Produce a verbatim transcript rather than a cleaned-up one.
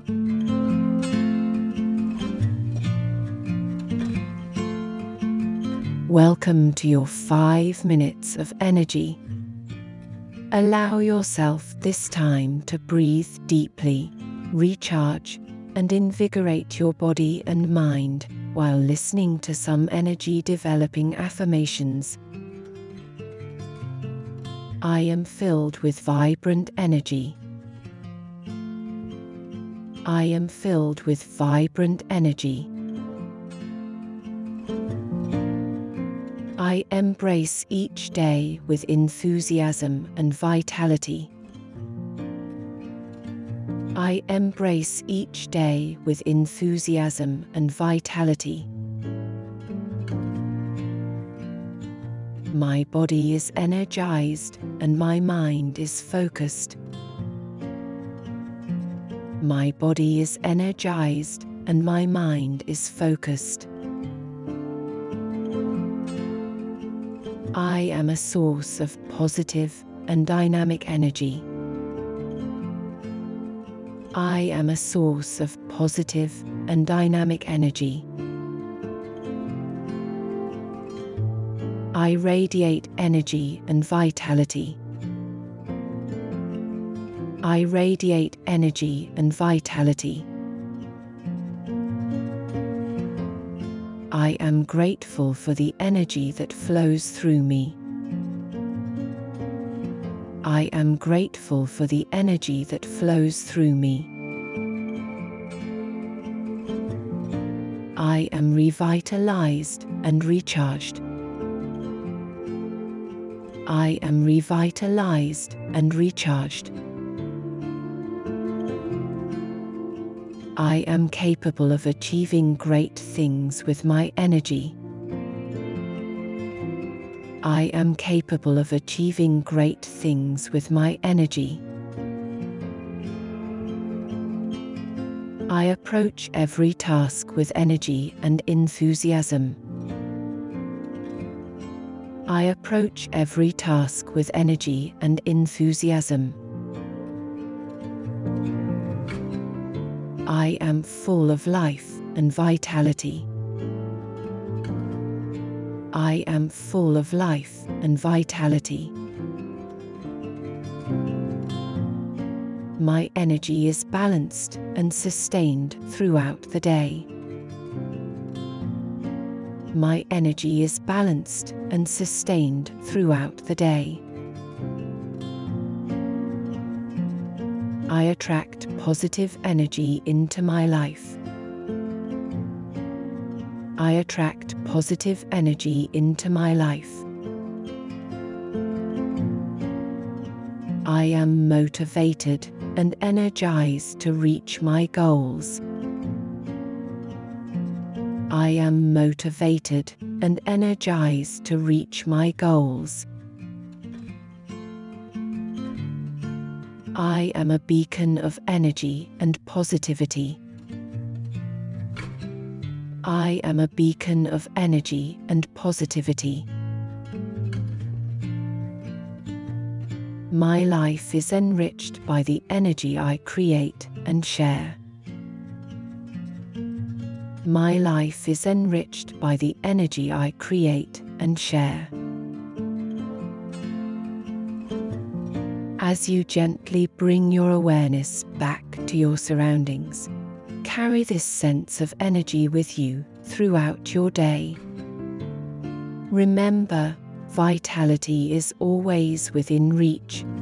Welcome to your five minutes of energy. Allow yourself this time to breathe deeply, recharge, and invigorate your body and mind while listening to some energy-developing affirmations. I am filled with vibrant energy. I am filled with vibrant energy. I embrace each day with enthusiasm and vitality. I embrace each day with enthusiasm and vitality. My body is energized and my mind is focused. My body is energized and my mind is focused. I am a source of positive and dynamic energy. I am a source of positive and dynamic energy. I radiate energy and vitality. I radiate energy and vitality. I am grateful for the energy that flows through me. I am grateful for the energy that flows through me. I am revitalized and recharged. I am revitalized and recharged. I am capable of achieving great things with my energy. I am capable of achieving great things with my energy. I approach every task with energy and enthusiasm. I approach every task with energy and enthusiasm. I am full of life and vitality. I am full of life and vitality. My energy is balanced and sustained throughout the day. My energy is balanced and sustained throughout the day. I attract positive energy into my life. I attract positive energy into my life. I am motivated and energized to reach my goals. I am motivated and energized to reach my goals. I am a beacon of energy and positivity. I am a beacon of energy and positivity. My life is enriched by the energy I create and share. My life is enriched by the energy I create and share. As you gently bring your awareness back to your surroundings, carry this sense of energy with you throughout your day. Remember, vitality is always within reach,